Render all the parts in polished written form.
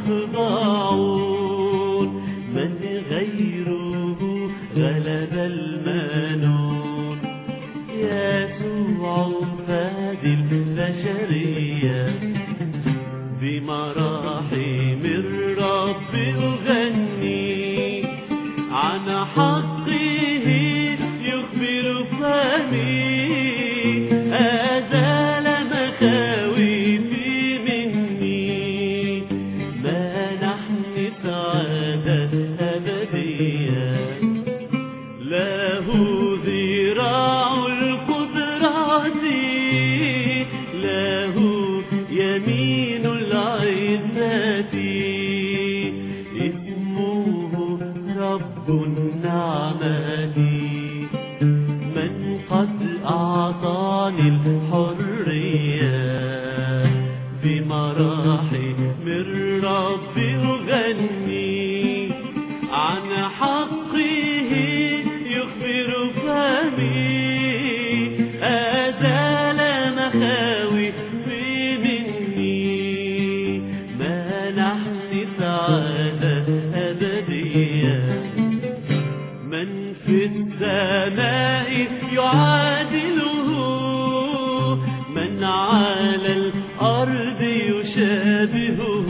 يخضعون. من غيره غلب المنون، يسوع فادي البشرية. بمراحم الرب أغني، عن حقه يخبر فمي. أزال مخاوفي مني، منحني سعادة أبدية. له ذراع القدرة، له يمين العزة. اسمه رب النعمة، من قد أعطاني الحرية. بمراحم الرب أغني، عن حقه يخبر فمي. أزال مخاوفي مني، منحني سعادة أبدية. من في السماء يعادله، من على الأرض يشابهه.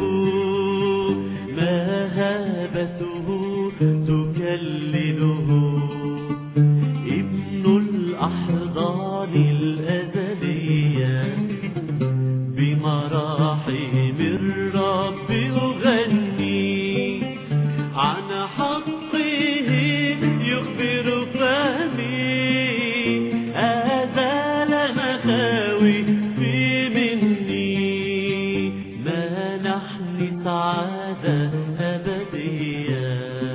مهابته تكلله، ابن الأحضان الأزلية. بمراحم الرب أغني، عن حقه يخبر فمي. أزال مخاوفي مني، منحني سعادة أبدية.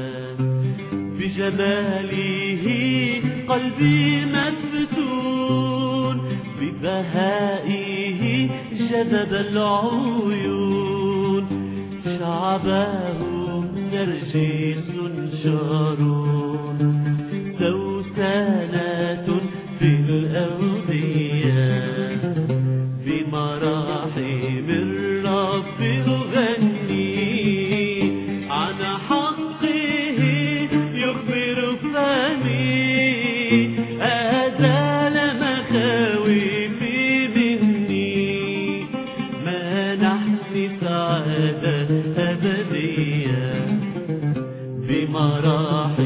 بجماله قلبي مفتون، ببهائه جذب العيون. شعبه نرجس شارون، سوسنات في الأودية. بمراحم الرب أغني، عن حقه يخبر فمي. أزال مخاوفي مني، منحني سعادة أبدية. بمراحم